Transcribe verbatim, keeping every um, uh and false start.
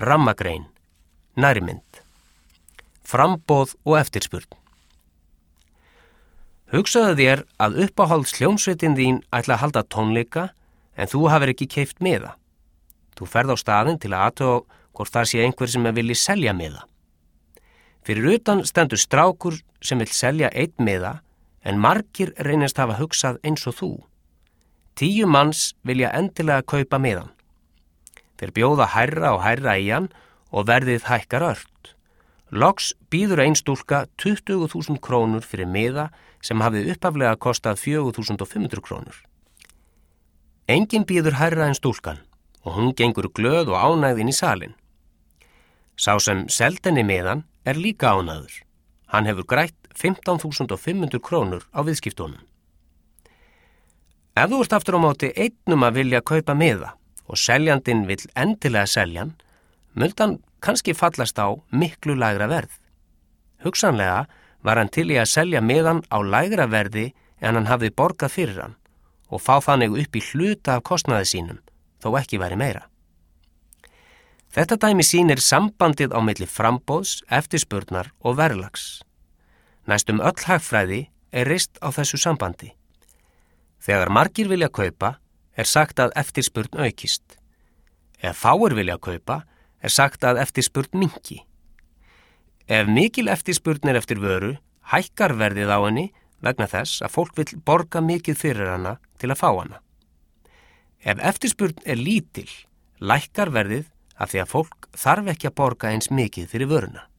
Rammagrein, nærmynd, framboð og eftirspurn. Hugsaðu þér að uppáhalds hljómsveitin þín ætla að halda tónleika en þú hafir ekki keypt miða. Þú ferð á staðinn til að athuga hvort það sé einhver sem vilji selja miða. Fyrir utan stendur strákur sem vill selja einn miða en margir reynast hafa hugsað eins og þú. Tíu manns vilja endilega kaupa miðan. Þeir bjóða hærra og hærra í hann og verðið hækkar ört. Loks býður ein stúlka tuttugu þúsund krónur fyrir miða sem hafði upphaflega kostað fjögur þúsund fimm hundruð krónur. Enginn býður hærra en stúlkan og hún gengur glöð og ánægð inn í salinn. Sá sem seldi henni miðan er líka ánægður. Hann hefur grætt fimmtán þúsund fimm hundruð krónur á viðskiptunum. Ef þú ert aftur á móti einnum að vilja kaupa miða og seljandinn vill endilega selja hann, mun hann kannski fallast á miklu lægra verð. Hugsanlega var hann til í að selja miðan á lægra verði en hann hafði borgað fyrir hann og fá þannig upp í hluta af kostnaði sínum, þó ekki væri meira. Þetta dæmi sýnir sambandið á milli framboðs, eftirspurnar og verðlags. Næstum öll hagfræði er reist á þessu sambandi. Þegar margir vilja kaupa, er sagt að eftirspurn aukist. Ef fáir vilja kaupa, er sagt að eftirspurn minnki. Ef mikil eftirspurn er eftir vöru, hækkar verðið á henni vegna þess að fólk vill borga mikið fyrir hana til að fá hana. Ef eftirspurn er lítil, lækkar verðið af því að fólk þarf ekki að borga eins mikið fyrir vöruna.